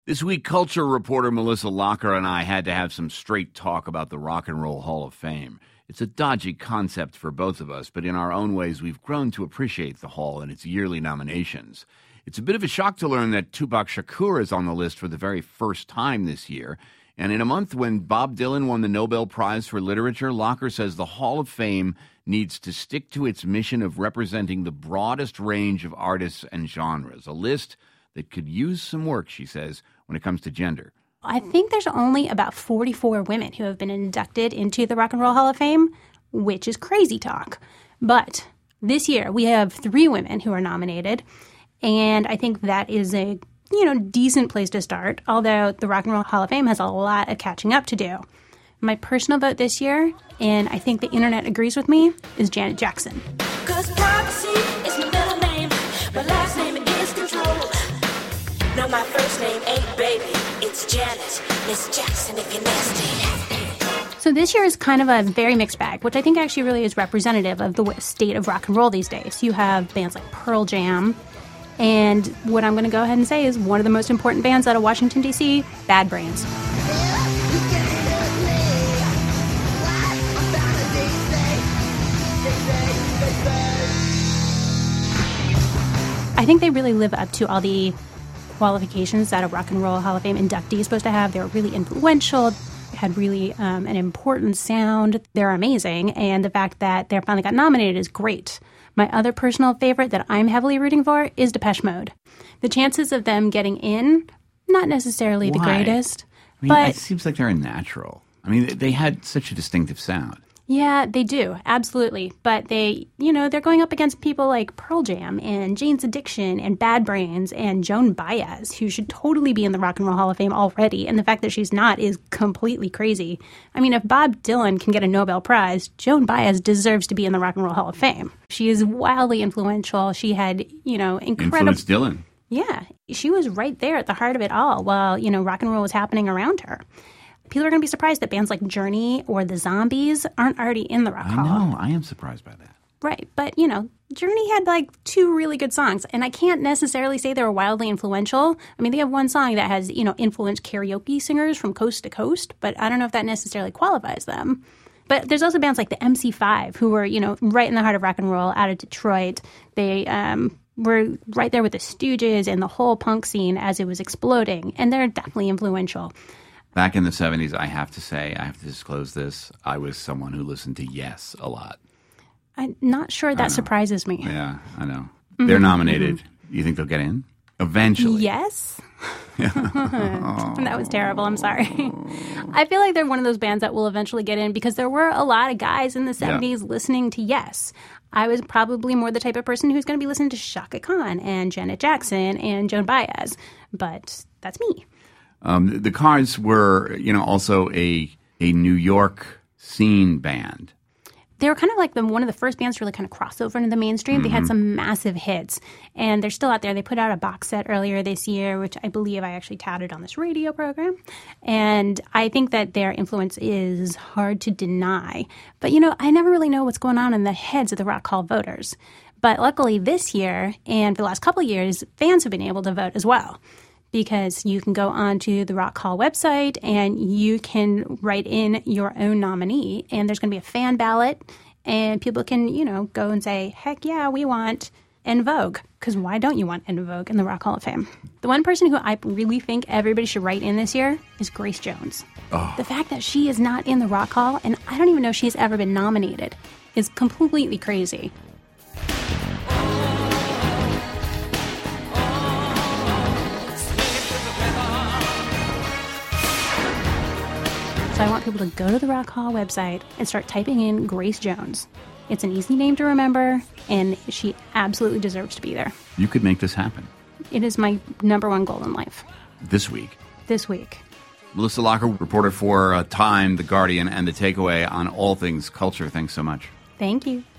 This week, culture reporter Melissa Locker and I had to have some straight talk about the Rock and Roll Hall of Fame. It's a dodgy concept for both of us, but in our own ways, we've grown to appreciate the Hall and its yearly nominations. It's a bit of a shock to learn that Tupac Shakur is on the list for the very first time this year. And in a month when Bob Dylan won the Nobel Prize for Literature, Locker says the Hall of Fame needs to stick to its mission of representing the broadest range of artists and genres. A list that could use some work, she says, when it comes to gender. I think there's only about 44 women who have been inducted into the Rock and Roll Hall of Fame, which is crazy talk. But this year we have 3 women who are nominated, and I think that is a decent place to start, although the Rock and Roll Hall of Fame has a lot of catching up to do. My personal vote this year, and I think the internet agrees with me, is Janet Jackson. 'Cause privacy is my middle name, my last name is Control. No, my first name ain't baby, it's Janet, Miss Jackson if you're nasty. So this year is kind of a very mixed bag, which I think actually really is representative of the state of rock and roll these days. You have bands like Pearl Jam, and what I'm going to go ahead and say is one of the most important bands out of Washington, D.C., Bad Brains. I think they really live up to all the qualifications that a Rock and Roll Hall of Fame inductee is supposed to have. They're really influential, had really an important sound. They're amazing, and the fact that they finally got nominated is great. My other personal favorite that I'm heavily rooting for is Depeche Mode. The chances of them getting in, not necessarily the greatest. But it seems like they're unnatural. I mean, they had such a distinctive sound. Yeah, they do. Absolutely. But they're going up against people like Pearl Jam and Jane's Addiction and Bad Brains and Joan Baez, who should totally be in the Rock and Roll Hall of Fame already. And the fact that she's not is completely crazy. I mean, if Bob Dylan can get a Nobel Prize, Joan Baez deserves to be in the Rock and Roll Hall of Fame. She is wildly influential. She had, incredible... Influenced Dylan. Yeah. She was right there at the heart of it all while, rock and roll was happening around her. People are going to be surprised that bands like Journey or The Zombies aren't already in the Rock Hall. I know. I am surprised by that. Right. But, Journey had 2 really good songs, and I can't necessarily say they were wildly influential. I mean, they have one song that has, influenced karaoke singers from coast to coast, but I don't know if that necessarily qualifies them. But there's also bands like the MC5 who were, right in the heart of rock and roll out of Detroit. They were right there with the Stooges and the whole punk scene as it was exploding, and they're definitely influential. Back in the 70s, I have to say, I have to disclose this, I was someone who listened to Yes a lot. I'm not sure that surprises me. Yeah, I know. They're nominated. Mm-hmm. You think they'll get in? Eventually. Yes? That was terrible. I'm sorry. I feel like they're one of those bands that will eventually get in because there were a lot of guys in the 70s listening to Yes. I was probably more the type of person who's going to be listening to Chaka Khan and Janet Jackson and Joan Baez, but that's me. The Cars were, also a New York scene band. They were kind of like one of the first bands to really kind of cross over into the mainstream. Mm-hmm. They had some massive hits, and they're still out there. They put out a box set earlier this year, which I believe I actually touted on this radio program. And I think that their influence is hard to deny. But, I never really know what's going on in the heads of the Rock Hall voters. But luckily this year, and for the last couple of years, fans have been able to vote as well. Because you can go onto the Rock Hall website and you can write in your own nominee. And there's going to be a fan ballot. And people can, go and say, heck yeah, we want En Vogue. Because why don't you want En Vogue in the Rock Hall of Fame? The one person who I really think everybody should write in this year is Grace Jones. Oh. The fact that she is not in the Rock Hall, and I don't even know if she's ever been nominated, is completely crazy. So I want people to go to the Rock Hall website and start typing in Grace Jones. It's an easy name to remember, and she absolutely deserves to be there. You could make this happen. It is my number one goal in life. This week. Melissa Locker, reporter for Time, The Guardian, and The Takeaway on all things culture. Thanks so much. Thank you.